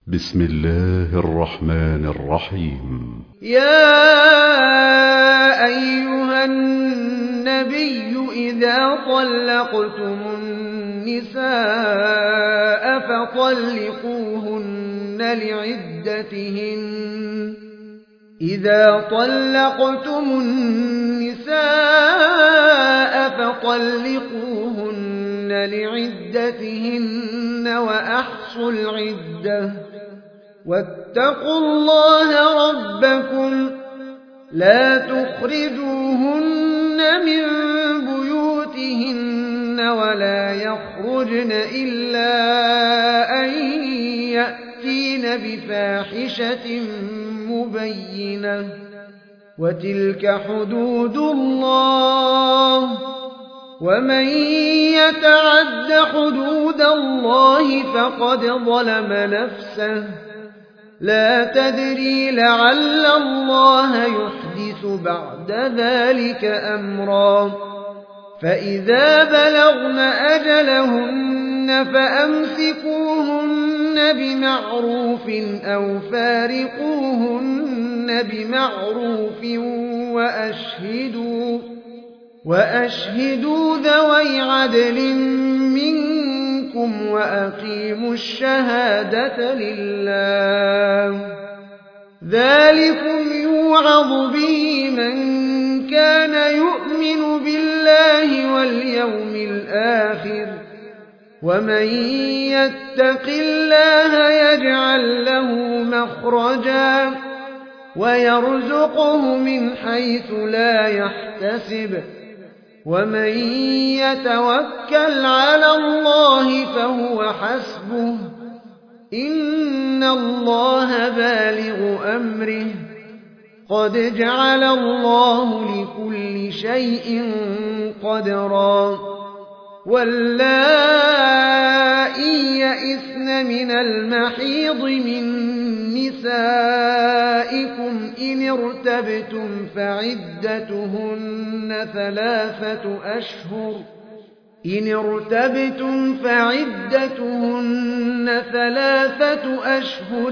بسم الله الرحمن الرحيم. يا أيها النبي إذا طلقتم النساء فطلقوهن لعدتهن وأحصوا العدة واتقوا الله ربكم لا تخرجوهن من بيوتهن ولا يخرجن إلا أن يأتين بفاحشة مبينة وتلك حدود الله ومن يتعد حدود الله فقد ظلم نفسه لا تدري لعل الله يحدث بعد ذلك أمرا فإذا بلغن أجلهن فأمسكوهن بمعروف أو فارقوهن بمعروف وأشهدوا ذوي عدل منكم وأقيموا الشهادة لله ذلكم يوعظ به من كان يؤمن بالله واليوم الآخر ومن يتق الله يجعل له مخرجا ويرزقه من حيث لا يحتسب ومن يتوكل على الله فهو حسبه إن الله بالغ أمره قد جعل الله لكل شيء قدرا واللائي يئسن من المحيض من نسائكم إن ارتبتم فعدتهن ثلاثة أشهر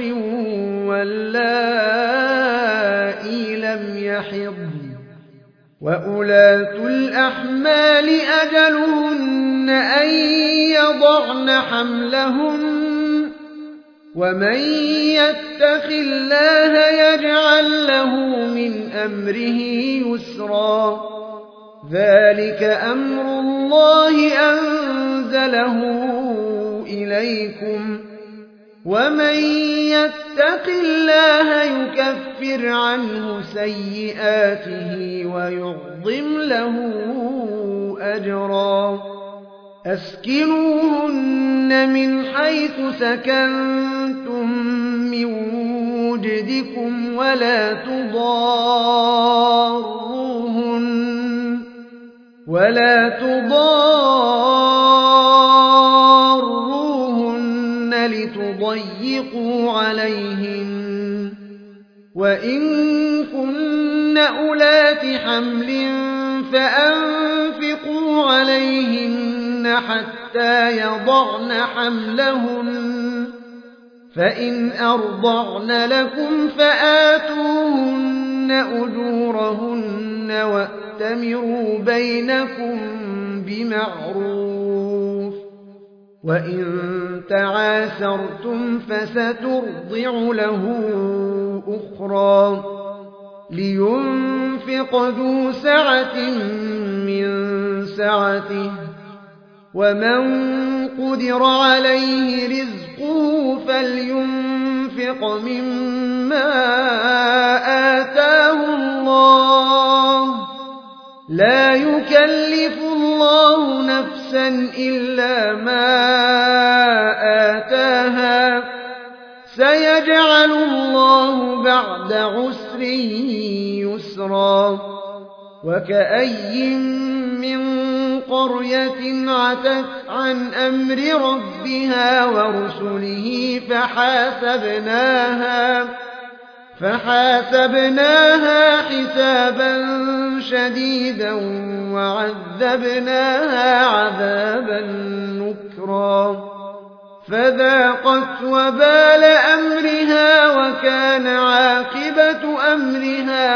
واللائي لم يحضن وأولاة الأحمال أجلهن أن يضعن حملهن ومن يتق الله يجعل له من أمره يسرا ذلك أمر الله أنزله إليكم ومن يتق الله يكفر عنه سيئاته ويعظم له أجرا أسكنوهن من حيث سكنتم من وجدكم ولا تضاروهن لتضيقوا عليهن وإن كن أولات حمل فأنفقوا عليهن حتى يضعن حملهن فإن أرضعن لكم فآتوهن أجورهن وأتمروا بينكم بمعروف وإن تعاسرتم فسترضع له أخرى لينفق ذو سعة من سعته ومن قدر عليه رزقه فلينفق مما آتاه الله لا يكلف الله نفسا إلا ما آتاها سيجعل الله بعد عسر يسرا وكأي من قرية عتت عن أمر ربها ورسله فحاسبناها حسابا شديدا وعذبناها عذابا نكرا فذاقت وبال أمرها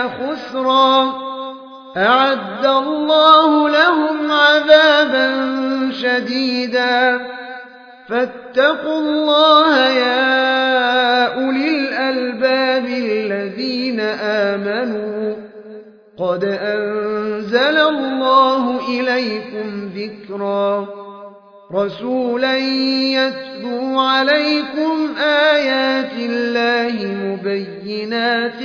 إلا خسرا أعد الله لهم عذابا شديدا فاتقوا الله يا أولي الألباب الذين آمنوا قد أنزل الله إليكم ذكرا رسولا يتلو عليكم آيات الله مبينات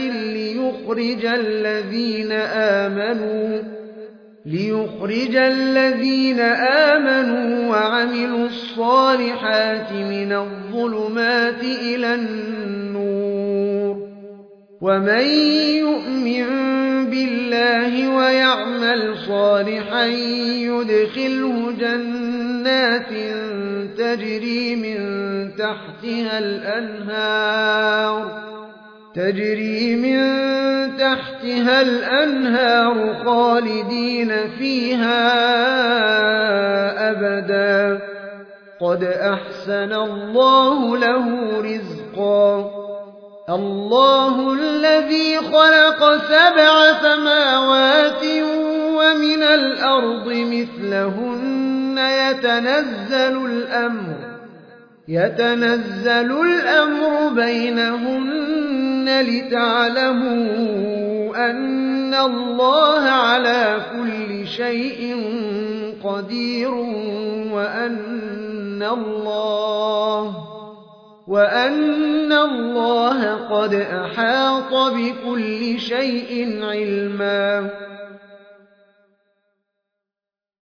ليخرج الذين آمنوا وعملوا الصالحات من الظلمات إلى النور ومن يؤمن بالله ويعمل صالحا يدخله جنات تجري من تحتها الأنهار خالدين فيها أبدا قد أحسن الله له رزقا الله الذي خلق 7 سماوات ومن الأرض مثلهن يتنزل الأمر بينهن لتعلموا أن الله على كل شيء قدير وأن الله قد أحاط بكل شيء علما